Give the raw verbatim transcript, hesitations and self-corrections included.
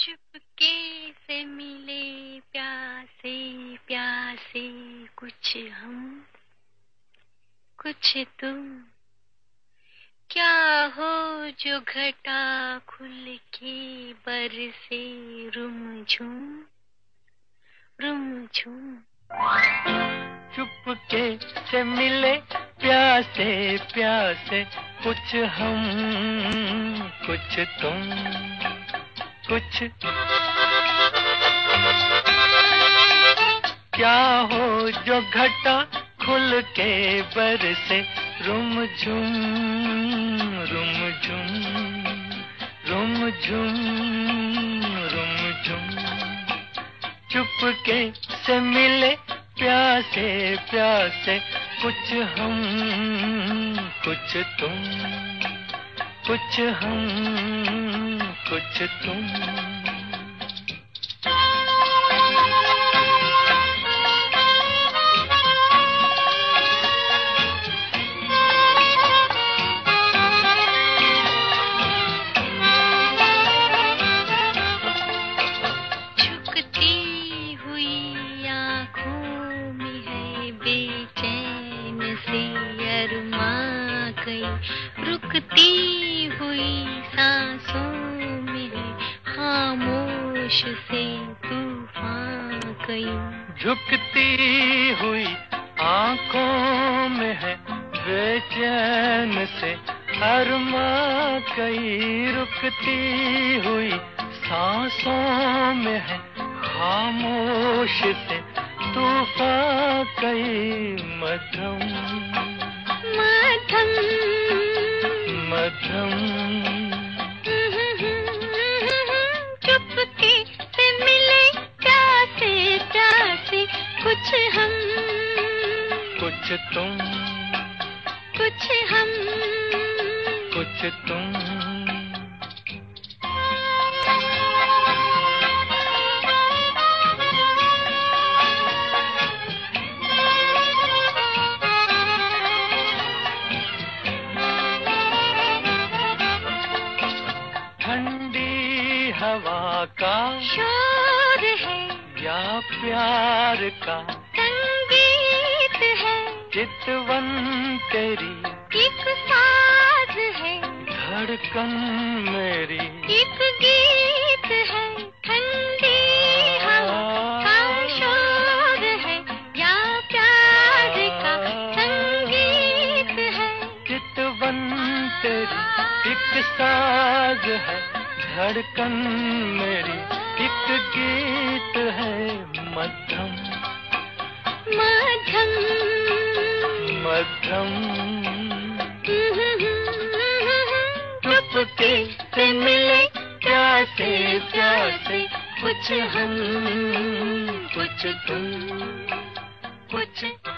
चुपके से मिले प्यासे प्यासे, कुछ हम कुछ तुम। क्या हो जो घटा खुल के बरसे, रुमझुम रुमझुम। चुपके से मिले प्यासे प्यासे, कुछ हम कुछ तुम, कुछ क्या हो जो घटा खुल के बरसे, रुमझुम रुमझुम रुमझुम रुमझुम। चुपके से मिले प्यासे प्यासे, कुछ हम कुछ तुम, कुछ हम कुछ तुम। रुकती हुई सांसों में है खामोश से तूफान कई। झुकती हुई आंखों में है बेचैन से अरमा कई। रुकती हुई सांसों में है खामोश से तूफान कई। मध्यम मध्यम मध्यम चुपके से मिले प्यासे प्यासे, कुछ हम कुछ तुम, कुछ हम कुछ तुम। ठंडी हवा का शोर है या प्यार का संगीत है। चितवन तेरी एक साज है, धड़कन मेरी एक गीत है। ठंडी हवा का शोर है या प्यार का संगीत है। चितवन तेरी एक साज है, धड़कन मेरी एक गीत है। मध्यम मध्यम मध्यम चुपके से मिले प्यासे प्यासे, कुछ हम कुछ तुम, कुछ